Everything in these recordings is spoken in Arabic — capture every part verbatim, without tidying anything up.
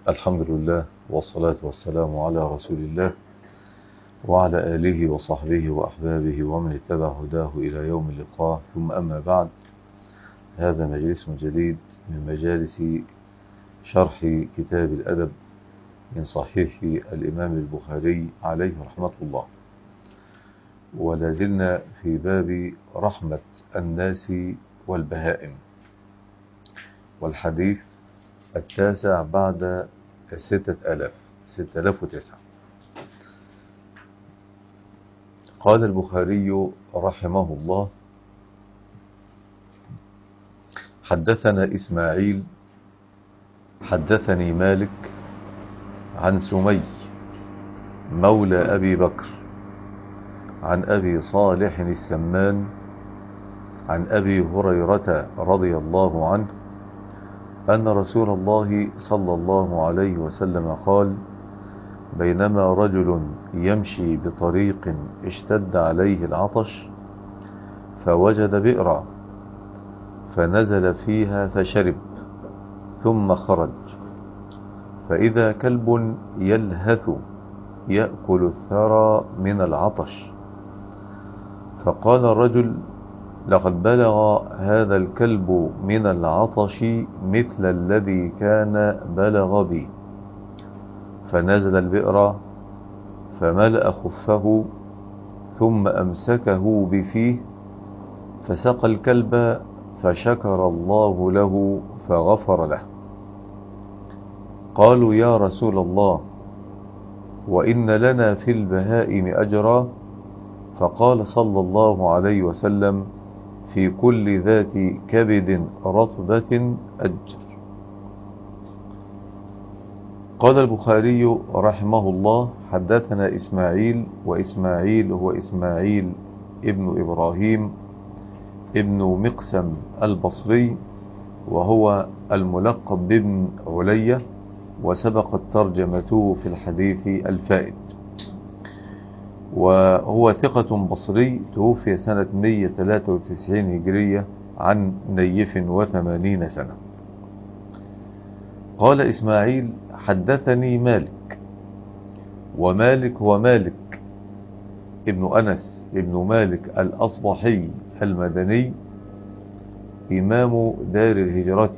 الحمد لله والصلاة والسلام على رسول الله وعلى آله وصحبه وأحبابه ومن اتبع هداه إلى يوم اللقاء، ثم أما بعد. هذا مجلس جديد من مجالس شرح كتاب الأدب من صحيح الإمام البخاري عليه رحمة الله، ولازلنا في باب رحمة الناس والبهائم، والحديث التاسع بعد ستة آلاف ستة آلاف وتسعة. قال البخاري رحمه الله: حدثنا إسماعيل حدثني مالك عن سمي مولى أبي بكر عن أبي صالح السمان عن أبي هريرة رضي الله عنه أن رسول الله صلى الله عليه وسلم قال: بينما رجل يمشي بطريق اشتد عليه العطش فوجد بئرا فنزل فيها فشرب ثم خرج، فإذا كلب يلهث يأكل الثرى من العطش، فقال الرجل: لقد بلغ هذا الكلب من العطش مثل الذي كان بلغ بي، فنزل البئر فملأ خفه ثم أمسكه بفيه فسقى الكلب فشكر الله له فغفر له. قالوا: يا رسول الله، وإن لنا في البهائم أجرا؟ فقال صلى الله عليه وسلم: في كل ذات كبد رطبة أجر. قال البخاري رحمه الله: حدثنا إسماعيل، وإسماعيل هو إسماعيل ابن إبراهيم ابن مقسم البصري، وهو الملقب بابن علية، وسبقت ترجمته في الحديث الفائت، وهو ثقة بصري، توفي سنة مئة وثلاثة وتسعين هجرية عن نيف وثمانين سنة. قال إسماعيل: حدثني مالك، ومالك هو مالك ابن أنس ابن مالك الأصبحي المدني، إمام دار الهجرة،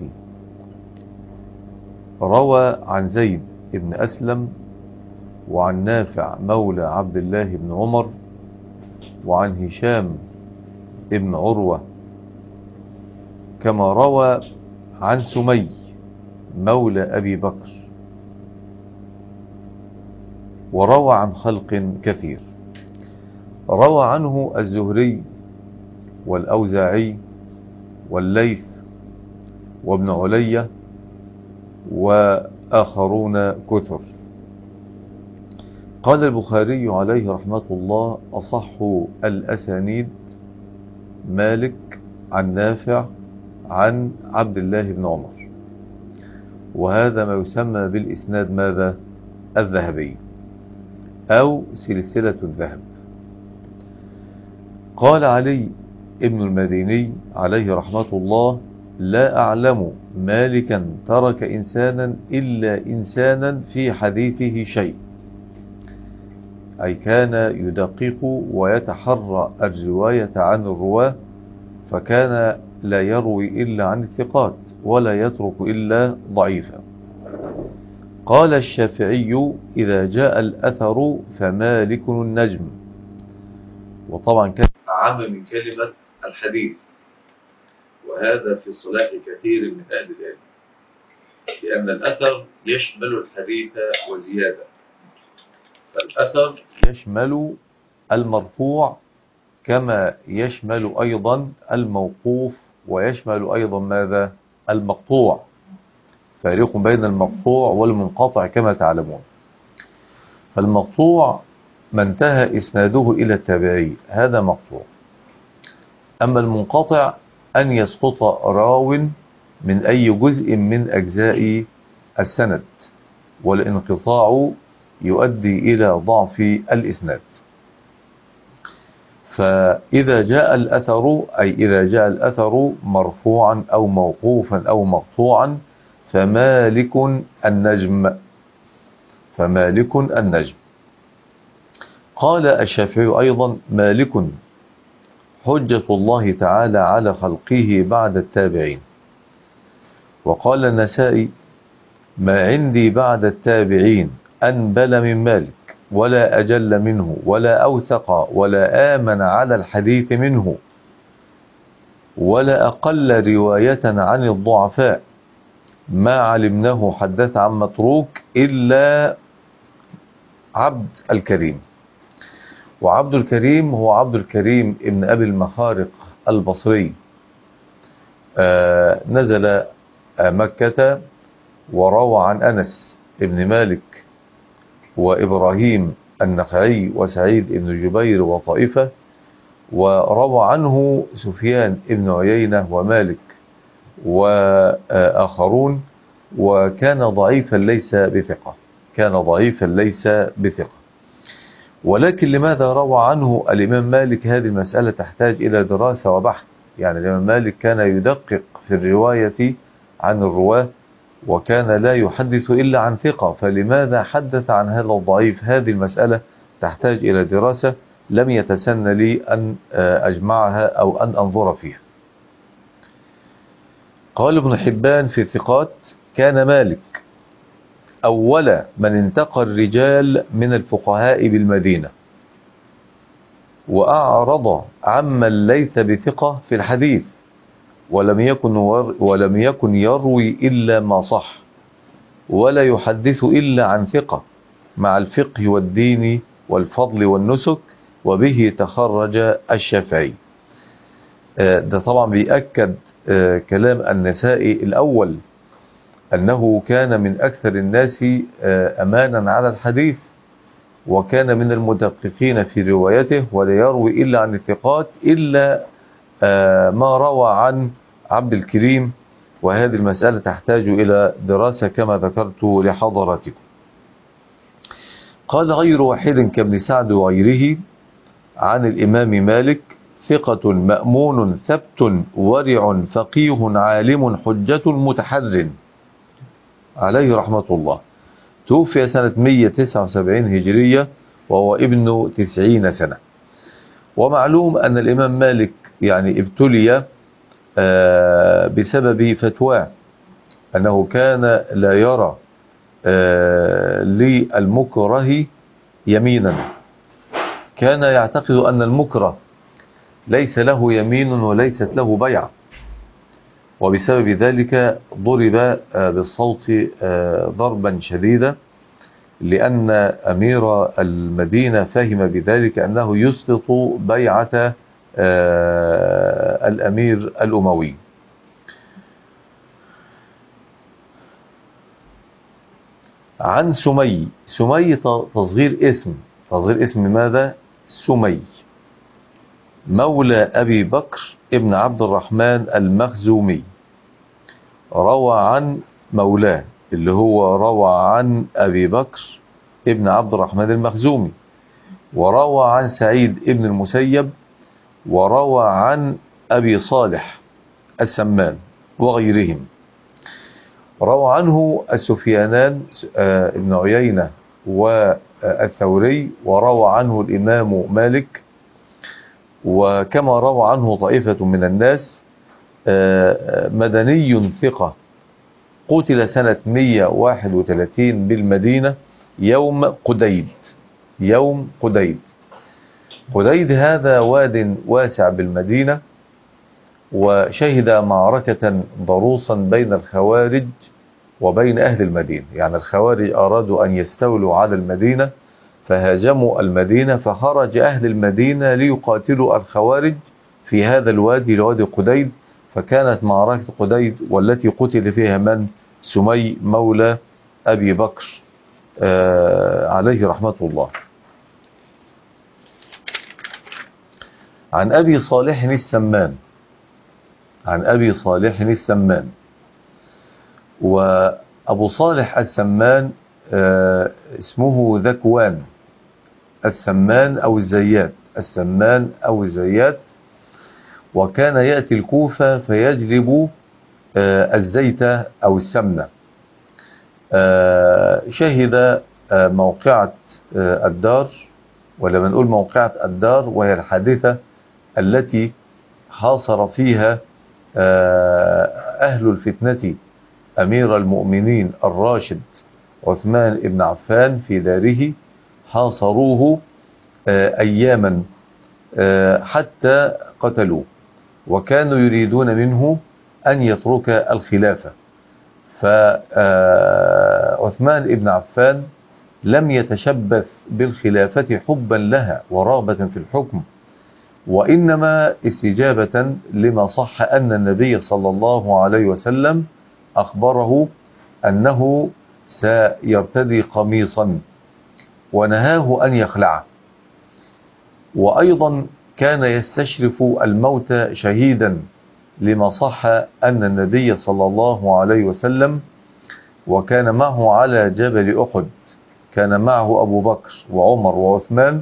روى عن زيد ابن أسلم وعن نافع مولى عبد الله بن عمر وعن هشام ابن عروة، كما روى عن سمي مولى أبي بكر، وروى عن خلق كثير. روى عنه الزهري والأوزاعي والليث وابن علية وآخرون كثر. قال البخاري عليه رحمة الله: أصح الأسانيد مالك عن نافع عن عبد الله بن عمر، وهذا ما يسمى بالإسناد ماذا؟ الذهبي أو سلسلة الذهب. قال علي ابن المديني عليه رحمة الله: لا أعلم مالكا ترك إنسانا إلا إنسانا في حديثه شيء، أي كان يدقق ويتحرى الرواية عن الرواة، فكان لا يروي إلا عن الثقات ولا يترك إلا ضعيفا. قال الشافعي: إذا جاء الأثر فمالك النجم. وطبعا كان أعم من كلمة الحديث، وهذا في صلاح كثير من أهل العلم، لأن الأثر يشمل الحديث وزيادة، فالأثر يشمل المرفوع كما يشمل أيضا الموقوف، ويشمل أيضا ماذا؟ المقطوع. فارق بين المقطوع والمنقطع كما تعلمون. فالمقطوع ما انتهى إسناده إلى التابعي، هذا مقطوع. أما المنقطع أن يسقط راو من أي جزء من أجزاء السند، والانقطاع يؤدي إلى ضعف الإسناد. فإذا جاء الأثر، أي إذا جاء الأثر مرفوعا أو موقوفا أو مقطوعا، فمالك النجم، فمالك النجم. قال الشافعي أيضا: مالك حجة الله تعالى على خلقه بعد التابعين. وقال النسائي: ما عندي بعد التابعين أنبل من مالك، ولا أجل منه، ولا أوثق ولا آمن على الحديث منه، ولا أقل رواية عن الضعفاء، ما علمناه حدث عن متروك إلا عبد الكريم. وعبد الكريم هو عبد الكريم ابن أبي المخارق البصري، آه نزل آه مكة، وروى عن أنس ابن مالك وإبراهيم النخعي وسعيد ابن جبير وطائفة، وروى عنه سفيان ابن عيينة ومالك وآخرون، وكان ضعيفا ليس بثقة، كان ضعيفا ليس بثقة. ولكن لماذا روى عنه الإمام مالك؟ هذه المسألة تحتاج إلى دراسة وبحث. يعني الإمام مالك كان يدقق في الرواية عن الرواة، وكان لا يحدث إلا عن ثقة، فلماذا حدث عن هذا الضعيف؟ هذه المسألة تحتاج إلى دراسة، لم يتسن لي أن أجمعها أو أن أنظر فيها. قال ابن حبان في الثقات: كان مالك أول من انتقى الرجال من الفقهاء بالمدينة، وأعرض عمن ليس بثقة في الحديث، ولم يكن ولم يكن يروي إلا ما صح، ولا يحدث إلا عن ثقة، مع الفقه والدين والفضل والنسك، وبه تخرج الشافعي. ده طبعا بيأكد كلام النسائي الأول، أنه كان من أكثر الناس أمانا على الحديث، وكان من المدققين في روايته، ولا يروي إلا عن الثقات إلا ما روى عن عبد الكريم. وهذه المسألة تحتاج إلى دراسة كما ذكرت لحضراتكم. قال غير واحد كابن سعد وغيره عن الإمام مالك: ثقة مأمون ثبت ورع فقيه عالم حجة متحر، عليه رحمة الله. توفي سنة مئة وتسعة وسبعين هجرية، وهو ابن تسعين سنة. ومعلوم أن الإمام مالك يعني ابتلي بسبب فتواه، أنه كان لا يرى للمكره يمينا، كان يعتقد أن المكره ليس له يمين وليست له بيعة، وبسبب ذلك ضرب بالصوت ضربا شديدا، لأن أمير المدينة فهم بذلك أنه يسقط بيعة الأمير الأموي. عن سمي، سمي تصغير اسم، تصغير اسم ماذا؟ سمي، مولى أبي بكر ابن عبد الرحمن المخزومي، روى عن مولاه اللي هو روى عن أبي بكر ابن عبد الرحمن المخزومي، وروى عن سعيد ابن المسيب، وروى عن أبي صالح السمان وغيرهم. روى عنه السفيانان ابن عيينة والثوري، وروى عنه الإمام مالك، وكما روى عنه طائفة من الناس. مدني ثقة، قتل سنة مئة وواحد وثلاثين بالمدينة يوم قديد، يوم قديد. قديد هذا واد واسع بالمدينة، وشهد معركة ضروسا بين الخوارج وبين أهل المدينة. يعني الخوارج أرادوا أن يستولوا على المدينة، فهاجموا المدينة، فخرج أهل المدينة ليقاتلوا الخوارج في هذا الوادي، الوادي قديد. فكانت معركة قديد، والتي قتل فيها من؟ سمي مولى أبي بكر آه عليه رحمة الله. عن أبي صالح السمان، عن أبي صالح السمان. وأبو صالح السمان آه اسمه ذكوان السمان أو الزيات، السمان أو الزيات. وكان يأتي الكوفة فيجلب آه الزيت أو السمنة، شهد موقعة الدار، ولما نقول موقعة الدار وهي الحادثة التي حاصر فيها أهل الفتنة أمير المؤمنين الراشد عثمان بن عفان في داره، حاصروه أياما حتى قتلوه، وكانوا يريدون منه أن يترك الخلافة. فعثمان بن عفان لم يتشبث بالخلافة حبا لها ورغبة في الحكم، وإنما استجابة لما صح أن النبي صلى الله عليه وسلم أخبره أنه سيرتدي قميصا ونهاه أن يخلعه، وأيضا كان يستشرف الموت شهيدا لما صح أن النبي صلى الله عليه وسلم وكان معه على جبل أحد، كان معه أبو بكر وعمر وعثمان،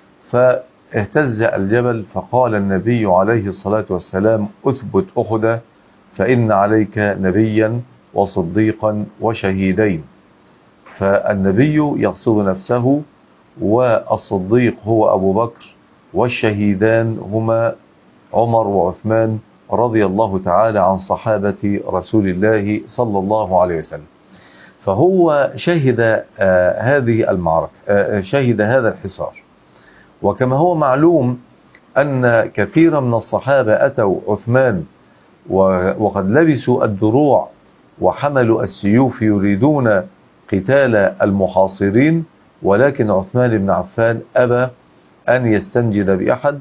فاهتز الجبل فقال النبي عليه الصلاة والسلام: أثبت أحد فإن عليك نبيا وصديقا وشهيدين. فالنبي يقصد نفسه، والصديق هو أبو بكر، والشهيدان هما عمر وعثمان رضي الله تعالى عن صحابة رسول الله صلى الله عليه وسلم. فهو شهد آه هذه المعركة، آه شهد هذا الحصار. وكما هو معلوم أن كثيرا من الصحابة أتوا عثمان وقد لبسوا الدروع وحملوا السيوف يريدون قتال المحاصرين، ولكن عثمان بن عفان أبى أن يستنجد بأحد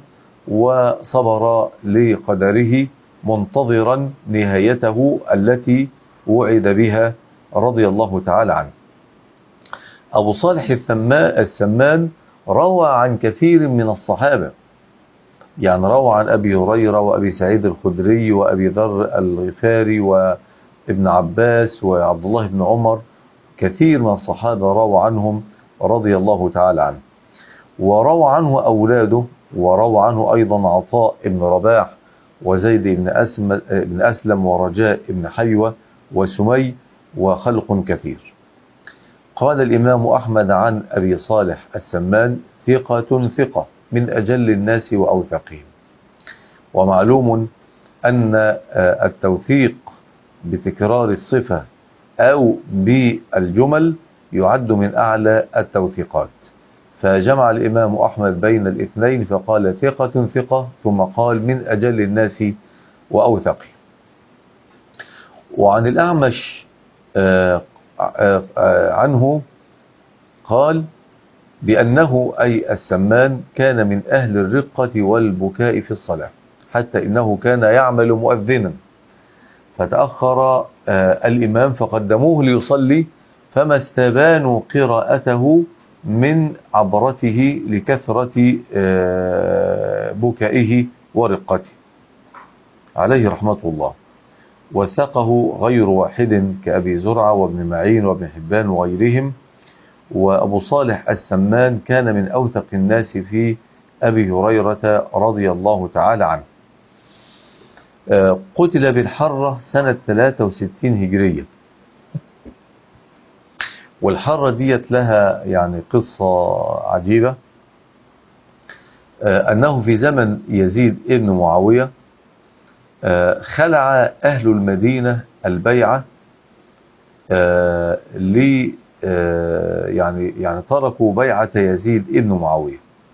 وصبر لقدره منتظرا نهايته التي وعد بها رضي الله تعالى عنه. أبو صالح السمان روى عن كثير من الصحابة، يعني روى عن أبي هريرة وأبي سعيد الخدري وأبي ذر الغفاري وابن عباس وعبد الله بن عمر، كثير من الصحابة روى عنهم رضي الله تعالى عنه. وروى عنه أولاده، وروى عنه أيضا عطاء بن رباح وزيد بن أسلم ورجاء بن حيوة وسمي وخلق كثير. قال الإمام أحمد عن أبي صالح السمان: ثقة ثقة من أجل الناس وأوثقهم. ومعلوم أن التوثيق بتكرار الصفة أو بالجمل يعد من أعلى التوثيقات، فجمع الإمام أحمد بين الاثنين فقال ثقة ثقة ثم قال من أجل الناس وأوثقهم. وعن الأعمش عنه قال بأنه أي السمان كان من أهل الرقة والبكاء في الصلاة، حتى إنه كان يعمل مؤذنا، فتأخر الإمام فقدموه ليصلي فما استبانوا قراءته من عبرته لكثرة بكائه ورقته عليه رحمة الله. وثقه غير واحد كأبي زرعة وابن معين وابن حبان وغيرهم. وأبو صالح السمان كان من أوثق الناس في أبي هريرة رضي الله تعالى عنه. قتل بالحرة سنة ثلاثة وستين هجرية، والحرة ديت لها يعني قصة عجيبة، أنه في زمن يزيد ابن معاوية خلع أهل المدينة البيعة ل يعني يعني تركوا بيعة يزيد ابن معاوية،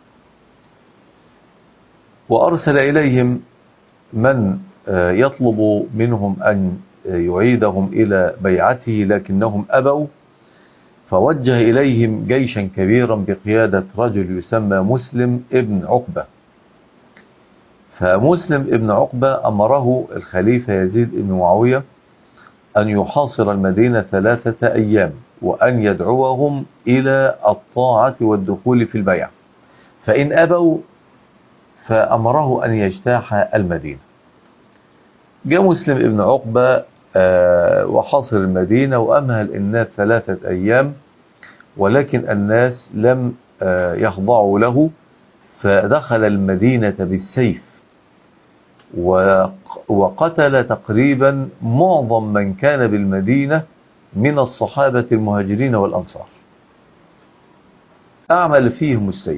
وأرسل إليهم من يطلب منهم أن يعيدهم إلى بيعته لكنهم أبوا، فوجه إليهم جيشا كبيرا بقيادة رجل يسمى مسلم ابن عقبة. فمسلم ابن عقبة أمره الخليفة يزيد ابن معاوية أن يحاصر المدينة ثلاثة أيام وأن يدعوهم إلى الطاعة والدخول في البيع، فإن أبوا فأمره أن يجتاح المدينة. جاء مسلم ابن عقبة وحاصر المدينة وأمهل الناس ثلاثة أيام، ولكن الناس لم يخضعوا له، فدخل المدينة بالسيف وقتل تقريبا معظم من كان بالمدينة من الصحابة المهاجرين والأنصار، أعمل فيهم السيف،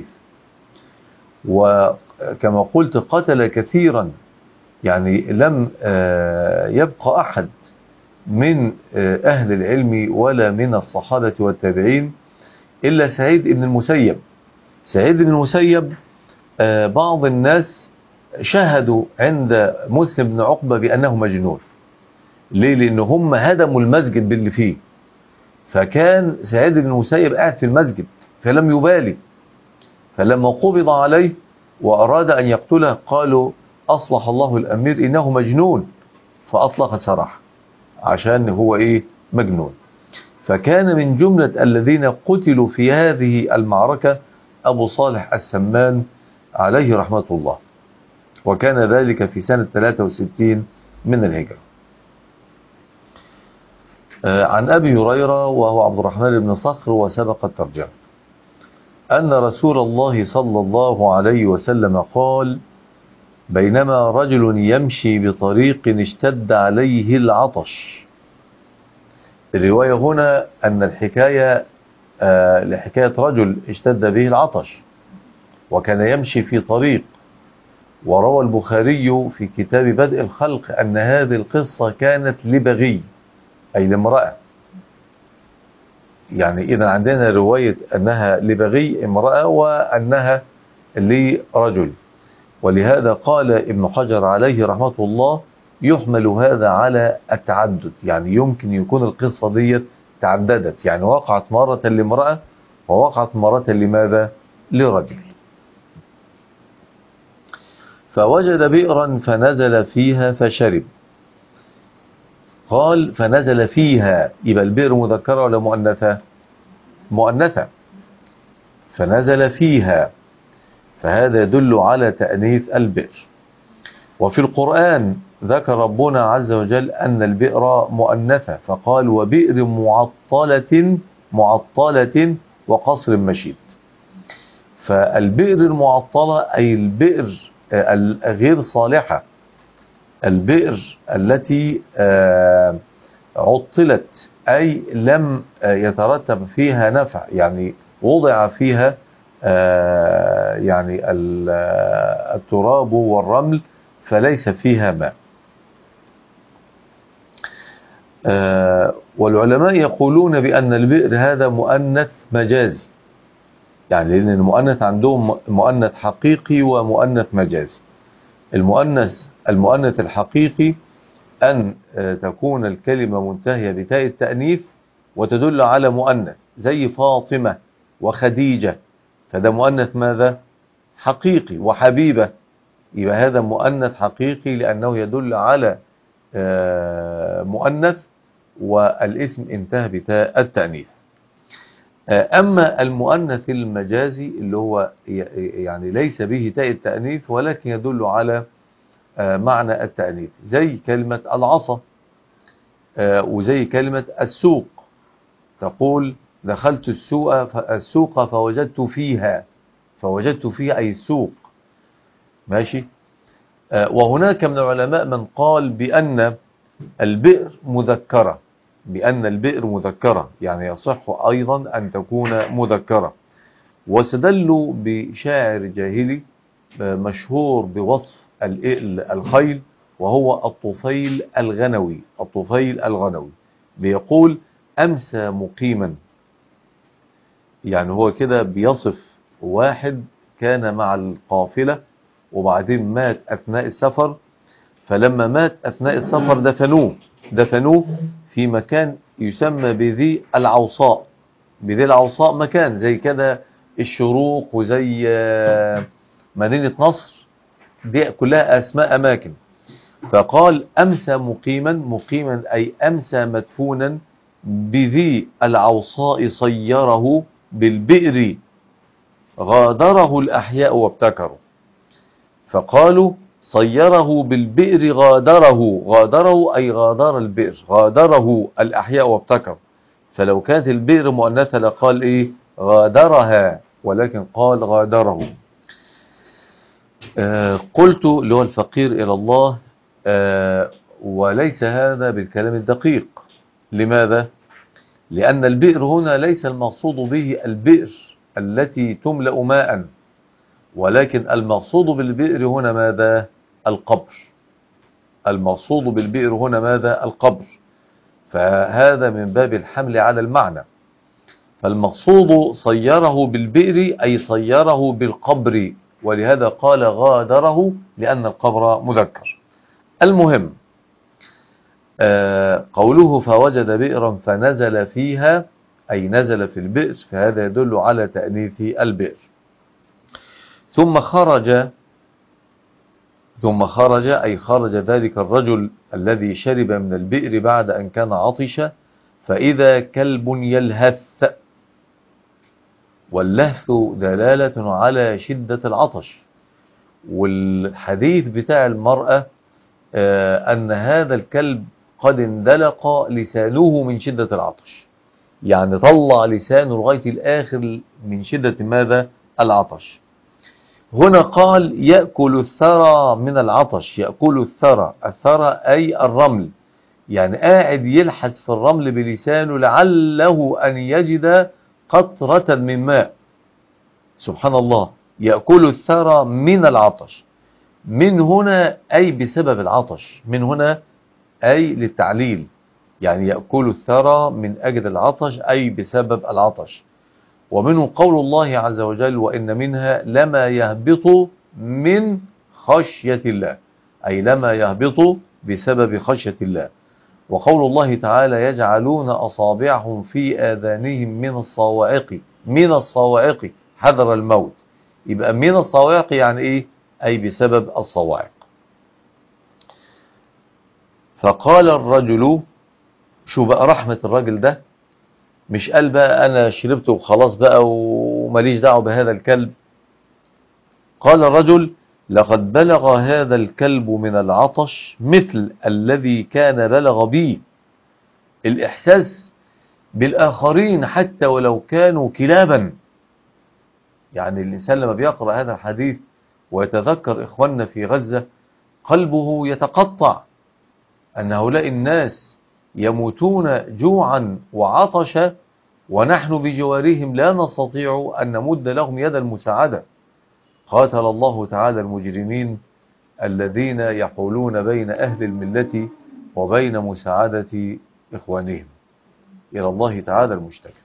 وكما قلت قتل كثيرا، يعني لم يبقى أحد من أهل العلم ولا من الصحابة والتابعين إلا سعيد بن المسيب. سعيد بن المسيب بعض الناس شهدوا عند مسلم بن عقبة بأنه مجنون. ليه؟ لأن هم هدموا المسجد باللي فيه، فكان سعيد بن المسيب قاعد في المسجد فلم يبالي، فلما قبض عليه وأراد أن يقتله قالوا أصلح الله الأمير إنه مجنون، فأطلق سراحه عشان هو إيه؟ مجنون. فكان من جملة الذين قتلوا في هذه المعركة أبو صالح السمان عليه رحمة الله، وكان ذلك في سنة ثلاثة وستين من الهجرة. عن أبي هريرة وهو عبد الرحمن بن صخر وسبق الترجمة أن رسول الله صلى الله عليه وسلم قال: بينما رجل يمشي بطريق اشتد عليه العطش. الرواية هنا أن الحكاية آه لحكاية رجل اشتد به العطش وكان يمشي في طريق. وروى البخاري في كتاب بدء الخلق أن هذه القصة كانت لبغي، أي لامرأة. يعني إذا عندنا رواية أنها لبغي امرأة وأنها لرجل، ولهذا قال ابن حجر عليه رحمة الله: يحمل هذا على التعدد، يعني يمكن يكون القصة دي تعددت، يعني وقعت مرة لامرأة ووقعت مرة لماذا؟ لرجل. فوجد بئرا فنزل فيها فشرب. قال فنزل فيها، يبقى البئر مذكرة ولا مؤنثة؟ مؤنثة. فنزل فيها، فهذا يدل على تأنيث البئر. وفي القرآن ذكر ربنا عز وجل أن البئر مؤنثة، فقال: وبئر معطلة معطلة وقصر مشيد. فالبئر المعطلة أي البئر غير صالحة، البئر التي عطلت أي لم يترتب فيها نفع، يعني وضع فيها يعني التراب والرمل فليس فيها ماء. والعلماء يقولون بأن البئر هذا مؤنث مجازي، يعني لأن المؤنث عندهم مؤنث حقيقي ومؤنث مجازي. المؤنث المؤنث الحقيقي أن تكون الكلمة منتهية بتاء التأنيث وتدل على مؤنث، زي فاطمة وخديجة، فده مؤنث ماذا؟ حقيقي. وحبيبة، يبقى هذا مؤنث حقيقي لأنه يدل على مؤنث والاسم انتهى بتاء التأنيث. أما المؤنث المجازي اللي هو يعني ليس به تاء التأنيث ولكن يدل على معنى التأنيث، زي كلمة العصا وزي كلمة السوق. تقول دخلت السوق السوق فوجدت فيها، فوجدت فيها أي السوق. ماشي. وهناك من العلماء من قال بأن البئر مذكرة، بأن البئر مذكرة يعني يصح أيضا أن تكون مذكرة. واستدلوا بشاعر جاهلي مشهور بوصف الخيل، وهو الطفيل الغنوي. الطفيل الغنوي بيقول: أمسى مقيما، يعني هو كده بيصف واحد كان مع القافلة وبعدين مات أثناء السفر، فلما مات أثناء السفر دفنوه دفنوه في مكان يسمى بذي العوصاء. بذي العوصاء مكان زي كده الشروق وزي مدينة نصر، دي كلها أسماء أماكن. فقال: أمسى مقيما، مقيما أي أمسى مدفونا بذي العوصاء، صيره بالبئر غادره الأحياء وابتكروا. فقالوا صيره بالبئر غادره، غادره أي غادر البئر، غادره الأحياء وابتكروا. فلو كانت البئر مؤنثة لقال إيه؟ غادرها، ولكن قال غادره. آه قلت اللي هو الفقير إلى الله، آه وليس هذا بالكلام الدقيق. لماذا؟ لأن البئر هنا ليس المقصود به البئر التي تملأ ماء، ولكن المقصود بالبئر هنا ماذا؟ القبر. المقصود بالبئر هنا ماذا؟ القبر. فهذا من باب الحمل على المعنى. فالمقصود صيره بالبئر أي صيره بالقبر، ولهذا قال غادره لأن القبر مذكر. المهم آه قوله فوجد بئرا فنزل فيها أي نزل في البئر، فهذا يدل على تأنيث البئر. ثم خرج ثم خرج أي خرج ذلك الرجل الذي شرب من البئر بعد أن كان عطش، فإذا كلب يلهث، واللهث دلالة على شدة العطش. والحديث بتاع المرأة آه أن هذا الكلب قد اندلق لسانه من شدة العطش، يعني طلع لسانه لغاية الآخر من شدة ماذا؟ العطش. هنا قال يأكل الثرى من العطش، يأكل الثرى، الثرى أي الرمل، يعني قاعد يلحس في الرمل بلسانه لعله أن يجد قطرة من ماء. سبحان الله، يأكل الثرى من العطش. من هنا أي بسبب العطش، من هنا أي للتعليل، يعني يأكل الثرى من أجل العطش أي بسبب العطش. ومنه قول الله عز وجل وإن منها لما يهبط من خشية الله، أي لما يهبط بسبب خشية الله. وقول الله تعالى يجعلون أصابعهم في آذانهم من الصواعق، من الصواعق حذر الموت، يبقى من الصواعق يعني إيه؟ أي بسبب الصواعق. فقال الرجل، شو بقى رحمة الرجل ده، مش قال بقى أنا شربت وخلاص بقى ومليش دعوه بهذا الكلب. قال الرجل لقد بلغ هذا الكلب من العطش مثل الذي كان بلغ بي. الإحساس بالآخرين حتى ولو كانوا كلابا، يعني الإنسان لما بيقرأ هذا الحديث ويتذكر إخواننا في غزة قلبه يتقطع، أن هؤلاء الناس يموتون جوعا وعطشا ونحن بجوارهم لا نستطيع أن نمد لهم يد المساعدة. قاتل الله تعالى المجرمين الذين يحولون بين أهل الملة وبين مساعدة إخوانهم. إلى الله تعالى المشتكى.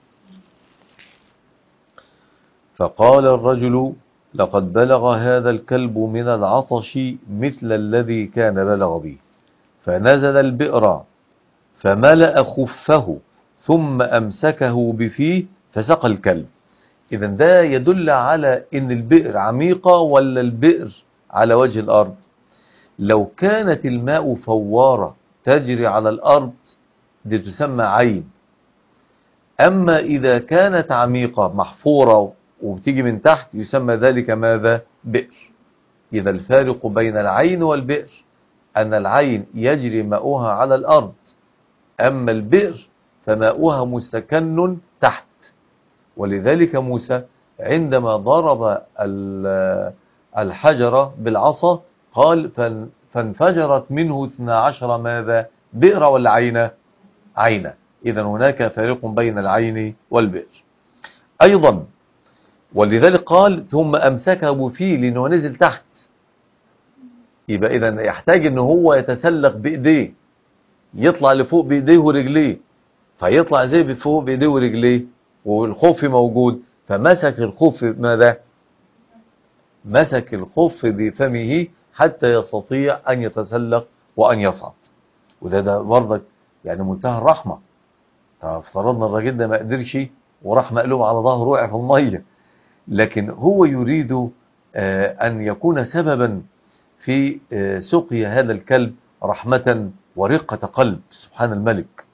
فقال الرجل لقد بلغ هذا الكلب من العطش مثل الذي كان بلغ به، فنزل البئر فملأ خفه ثم أمسكه بفيه فسقى الكلب. إذن ده يدل على إن البئر عميقة ولا البئر على وجه الأرض. لو كانت الماء فوارة تجري على الأرض دي تسمى عين، أما إذا كانت عميقة محفورة وبتيجي من تحت يسمى ذلك ماذا؟ بئر. إذا الفارق بين العين والبئر أن العين يجري ماؤها على الأرض، أما البئر فماؤها مستكن تحت. ولذلك موسى عندما ضرب الحجر بالعصا قال فانفجرت منه اثنا عشر ماذا؟ بئر ولا عينة؟ عينة. إذا هناك فارق بين العين والبئر أيضا. ولذلك قال ثم أمسكه فيه لأنه نزل تحت، يبقى إذا يحتاج أنه هو يتسلق بإيديه، يطلع لفوق بإيديه ورجليه، فيطلع زي بفوق بإيديه ورجليه والخف موجود، فمسك الخف ماذا؟ مسك الخف بفمه حتى يستطيع أن يتسلق وأن يصعد. وده ده برضك يعني منتهى الرحمة. فافترضنا الراجل ده ما قدرش وراح مقلوب على ظهره وقع في المية، لكن هو يريد أن يكون سببا في سقي هذا الكلب رحمة ورقة قلب. سبحان الملك.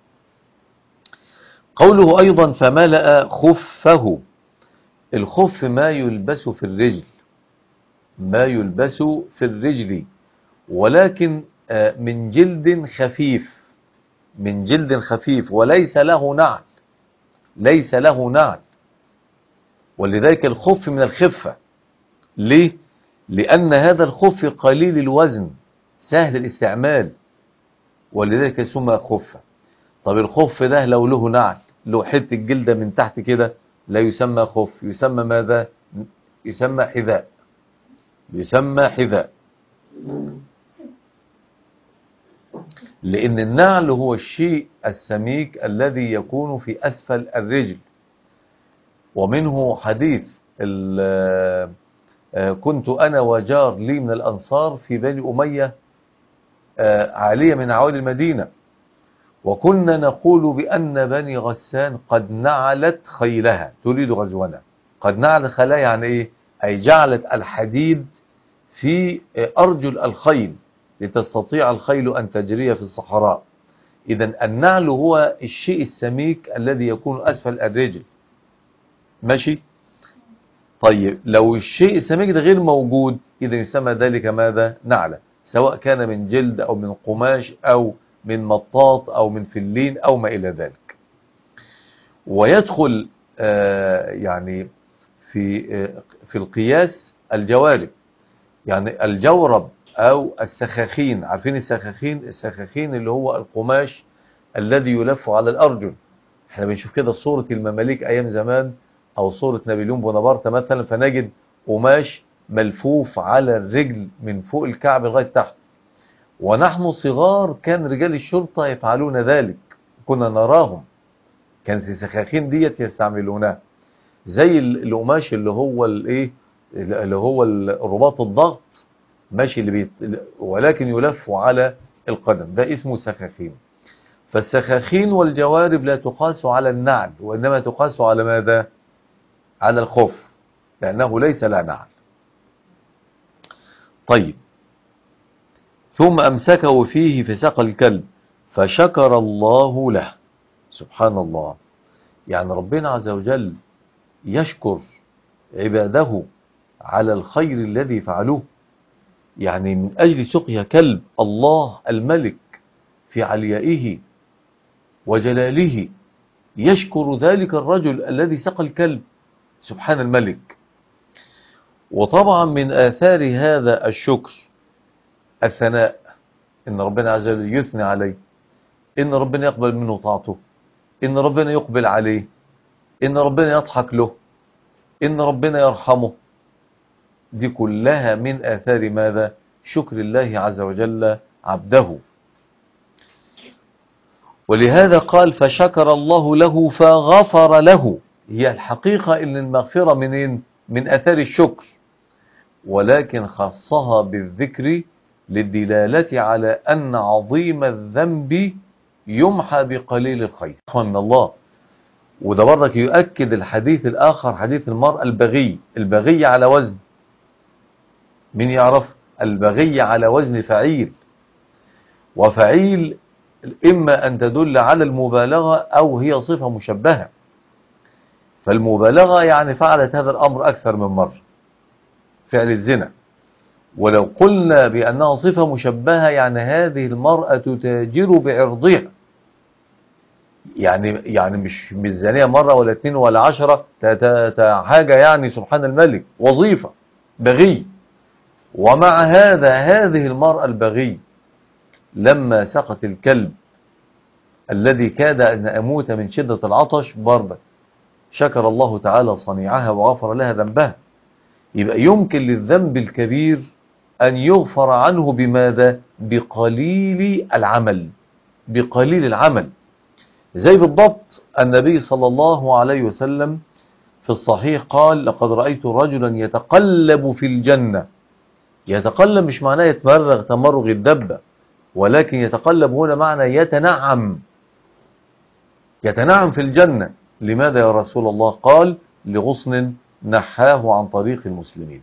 قوله أيضا فملأ خفه، الخف ما يلبس في الرجل، ما يلبس في الرجل، ولكن من جلد خفيف، من جلد خفيف وليس له نعل، ليس له نعل. ولذلك الخف من الخفة. ليه؟ لأن هذا الخف قليل الوزن سهل الاستعمال، ولذلك سمى خفة. طب الخف ده لو له نعل له حته الجلده من تحت كده لا يسمى خف، يسمى ماذا؟ يسمى حذاء، يسمى حذاء. لأن النعل هو الشيء السميك الذي يكون في أسفل الرجل. ومنه حديث كنت أنا وجار لي من الأنصار في بني أمية عالية من عوالي المدينة، وكنا نقول بأن بني غسان قد نعلت خيلها تريد غزونا. قد نعلت خيلها يعني إيه؟ أي جعلت الحديد في أرجل الخيل لتستطيع الخيل أن تجري في الصحراء. إذن النعل هو الشيء السميك الذي يكون أسفل الرجل. ماشي؟ طيب لو الشيء السميك ده غير موجود إذا يسمى ذلك ماذا؟ نعلة، سواء كان من جلد أو من قماش أو من مطاط أو من فلين أو ما إلى ذلك. ويدخل آه يعني في آه في القياس الجوارب، يعني الجورب أو السخاخين. عارفين السخاخين؟ السخاخين اللي هو القماش الذي يلف على الأرجل. احنا بنشوف كده صورة المماليك أيام زمان أو صورة نابليون بونابرت مثلا، فنجد قماش ملفوف على الرجل من فوق الكعب لغاية تحت. ونحن صغار كان رجال الشرطة يفعلون ذلك، كنا نراهم، كانت السخاخين ديت يستعملونها زي القماش اللي هو الايه اللي هو الرباط الضغط، ماشي، اللي بيت... ولكن يلف على القدم، ده اسمه سخاخين. فالسخاخين والجوارب لا تقاس على النعل، وإنما تقاس على ماذا؟ على الخف، لأنه ليس لا نعل. طيب، ثم أمسكه فيه فسق الكلب فشكر الله له. سبحان الله، يعني ربنا عز وجل يشكر عباده على الخير الذي فعلوه. يعني من أجل سقيا كلب، الله الملك في عليائه وجلاله يشكر ذلك الرجل الذي سقى الكلب، سبحان الملك. وطبعا من آثار هذا الشكر الثناء، إن ربنا عز وجل يثني عليه، إن ربنا يقبل منه طاعته، إن ربنا يقبل عليه، إن ربنا يضحك له، إن ربنا يرحمه. دي كلها من آثار ماذا؟ شكر الله عز وجل عبده. ولهذا قال فشكر الله له فغفر له. هي الحقيقة إن المغفرة منين؟ من آثار الشكر، ولكن خصها بالذكر للدلالة على أن عظيم الذنب يمحى بقليل الخير من الله. وده برضك يؤكد الحديث الآخر، حديث المرأة البغي. البغي على وزن، من يعرف؟ البغي على وزن فعيل، وفعيل إما أن تدل على المبالغة أو هي صفة مشبهة. فالمبالغة يعني فعلت هذا الأمر أكثر من مرة، فعل الزنا. ولو قلنا بأنها صفة مشبهة يعني هذه المرأة تتاجر بعرضها، يعني يعني مش مش زانية مرة ولا اتنين ولا عشرة، حاجة يعني سبحان الملك، وظيفة بغي. ومع هذا هذه المرأة البغي لما سقت الكلب الذي كاد أن أموت من شدة العطش برضه شكر الله تعالى صنيعها وغفر لها ذنبها. يبقى يمكن للذنب الكبير أن يغفر عنه بماذا؟ بقليل العمل، بقليل العمل. زي بالضبط النبي صلى الله عليه وسلم في الصحيح قال لقد رأيت رجلا يتقلب في الجنة. يتقلب مش معناه يتمرغ تمرغ الدبة، ولكن يتقلب هنا معنى يتنعم، يتنعم في الجنة. لماذا يا رسول الله؟ قال لغصن نحاه عن طريق المسلمين.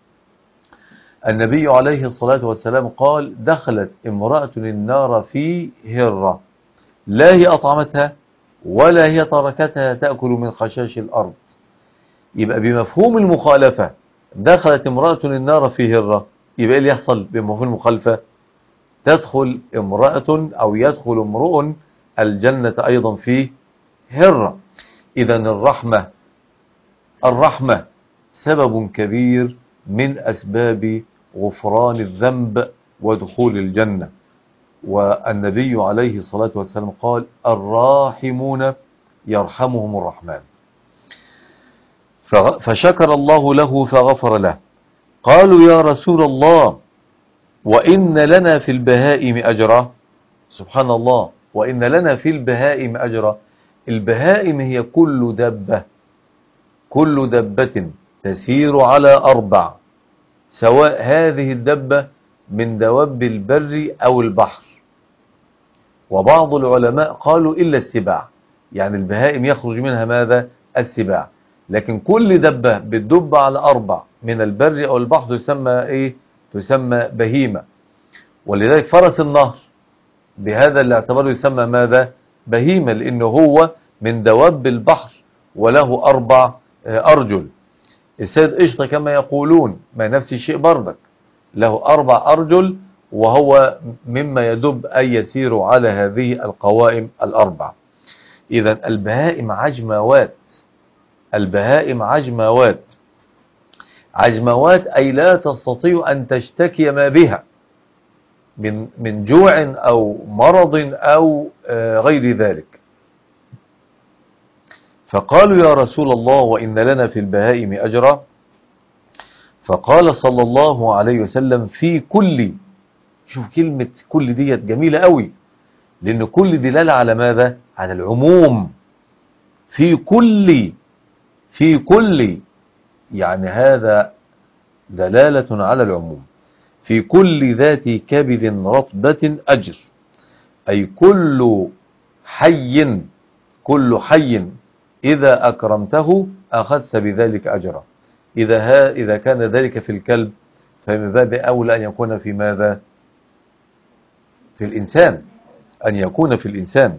النبي عليه الصلاة والسلام قال دخلت امرأة النار في هرة، لا هي أطعمتها ولا هي تركتها تأكل من خشاش الأرض. يبقى بمفهوم المخالفة دخلت امرأة النار في هرة، يبقى اللي يحصل بمفهوم المخالفة؟ تدخل امرأة أو يدخل امرؤ الجنة أيضا في هرة. إذن الرحمة، الرحمة سبب كبير من أسباب غفران الذنب ودخول الجنة. والنبي عليه الصلاة والسلام قال الراحمون يرحمهم الرحمن. فشكر الله له فغفر له. قالوا يا رسول الله وإن لنا في البهائم أجرا. سبحان الله، وإن لنا في البهائم أجرا. البهائم هي كل دبة، كل دبة تسير على أربع، سواء هذه الدبة من دواب البر أو البحر. وبعض العلماء قالوا إلا السباع، يعني البهائم يخرج منها ماذا؟ السباع. لكن كل دبة بتدب على أربع من البر أو البحر تسمى إيه؟ تسمى بهيمة. ولذلك فرس النهر بهذا الاعتبار يسمى ماذا؟ بهيمة، لأنه هو من دواب البحر وله أربع أرجل. السيد قشطة كما يقولون ما نفس الشيء بردك، له أربع أرجل، وهو مما يدب أن يسير على هذه القوائم الأربع. إذا البهائم عجموات، البهائم عجموات. عجموات أي لا تستطيع أن تشتكي ما بها من من جوع أو مرض أو غير ذلك. فقالوا يا رسول الله وإن لنا في البهائم أجرا. فقال صلى الله عليه وسلم في كل، شوف كلمة كل ديت جميلة قوي، لأن كل دلالة على ماذا؟ على العموم. في كل، في كل، يعني هذا دلالة على العموم. في كل ذات كبد رطبة أجر، أي كل حي، كل حي إذا أكرمته أخذت بذلك أجرا. إذا, ها إذا كان ذلك في الكلب فمن باب أولى أن يكون في ماذا؟ في الإنسان، أن يكون في الإنسان.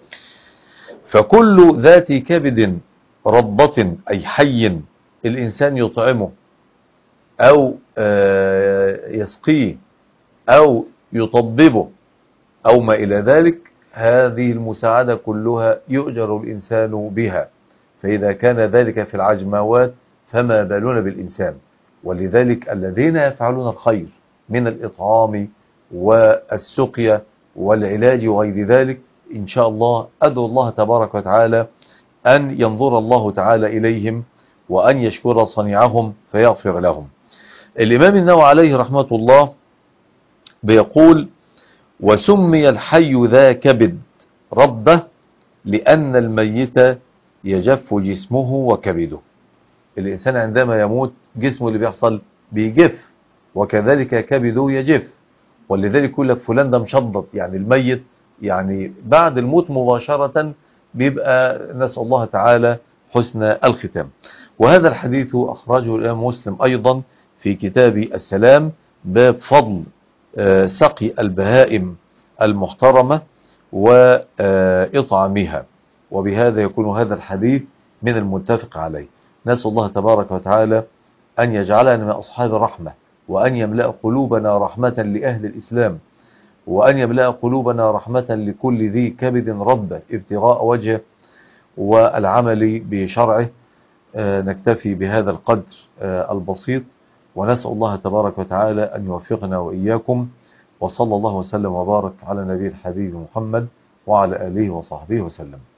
فكل ذات كبد رطبة أي حي الإنسان يطعمه أو يسقيه أو يطببه أو ما إلى ذلك، هذه المساعدة كلها يؤجر الإنسان بها. فإذا كان ذلك في العجموات فما بالنا بالإنسان. ولذلك الذين يفعلون الخير من الإطعام والسقيا والعلاج وغير ذلك إن شاء الله أدعو الله تبارك وتعالى أن ينظر الله تعالى إليهم وأن يشكر صنيعهم فيغفر لهم. الإمام النووي عليه رحمة الله بيقول وسمي الحي ذا كبد ربه لأن الميت يجف جسمه وكبده. الإنسان عندما يموت جسمه اللي بيحصل بيجف، وكذلك كبده يجف. ولذلك يقول لك فلان ده مشضط، يعني الميت يعني بعد الموت مباشرة بيبقى، نسأل الله تعالى حسن الختام. وهذا الحديث أخرجه الإمام مسلم أيضا في كتاب السلام، باب فضل سقي البهائم المحترمة وإطعامها. وبهذا يكون هذا الحديث من المتفق عليه. نسأل الله تبارك وتعالى أن يجعلنا من أصحاب الرحمة، وأن يملأ قلوبنا رحمة لأهل الإسلام، وأن يملأ قلوبنا رحمة لكل ذي كبد ربه ابتغاء وجهه والعمل بشرعه. نكتفي بهذا القدر البسيط، ونسأل الله تبارك وتعالى أن يوفقنا وإياكم. وصلى الله وسلم وبارك على نبي الحبيب محمد وعلى آله وصحبه وسلم.